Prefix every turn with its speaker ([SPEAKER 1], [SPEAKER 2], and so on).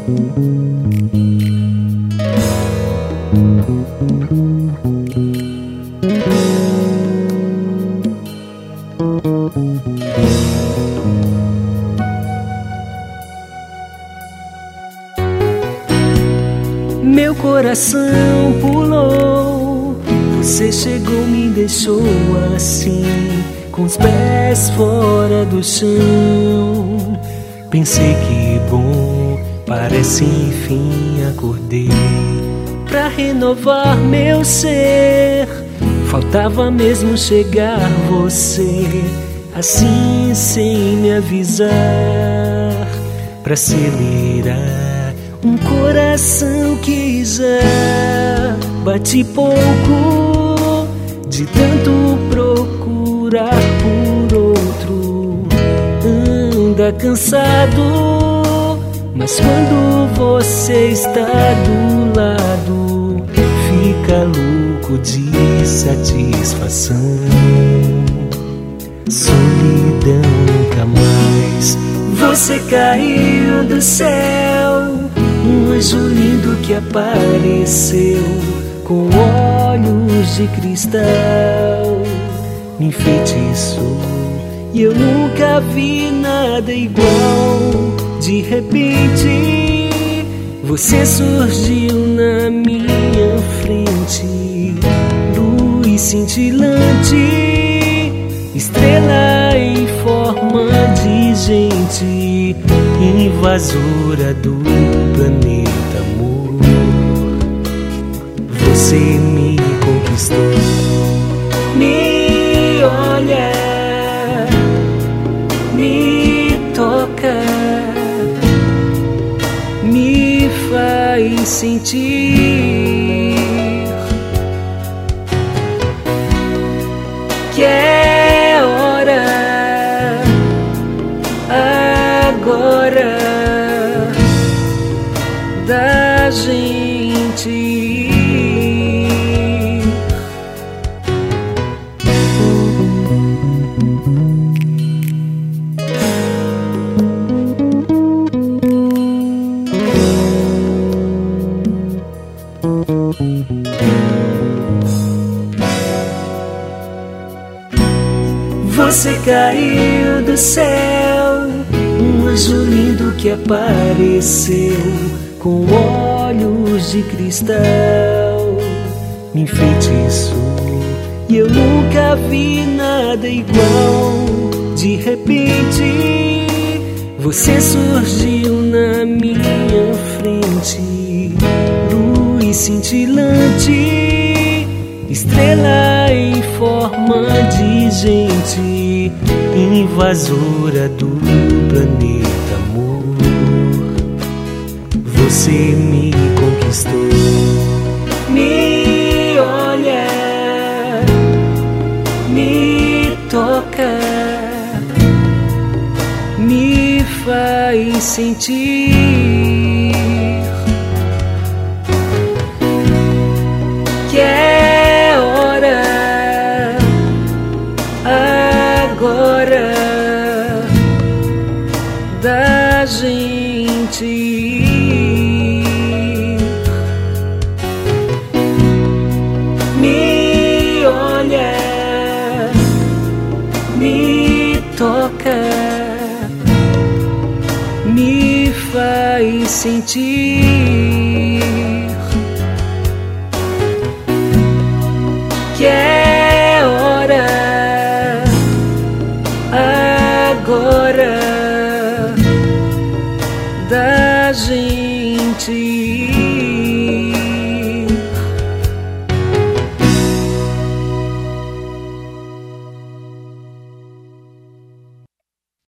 [SPEAKER 1] Meu coração pulou, você chegou, me deixou assim, com os pés fora do chão. Pensei que bom, parece enfim acordei. Pra renovar meu ser, faltava mesmo chegar você, assim sem me avisar. Pra acelerar um coração que já bate pouco, de tanto procurar por outro, anda cansado, mas quando você está do lado, fica louco de satisfação. Solidão nunca mais. Você caiu do céu, um anjo lindo que apareceu, com olhos de cristal, me enfeitiçou e eu nunca vi nada igual. De repente você surgiu na minha frente, luz cintilante, estrela em forma de gente, invasora do planeta amor. Você me conquistou, me olha, me toca, me faz sentir que é hora agora da gente ir. Você caiu do céu, um anjo lindo que apareceu, com olhos de cristal, me enfeitiçou e eu nunca vi nada igual. De repente você surgiu na minha frente, luz cintilante, estrela em forma de gente, invasora do planeta amor. Você me conquistou, me olha, me toca, me faz sentir que é hora agora da gente ir. Me olha, me toca, me faz sentir que é hora agora da gente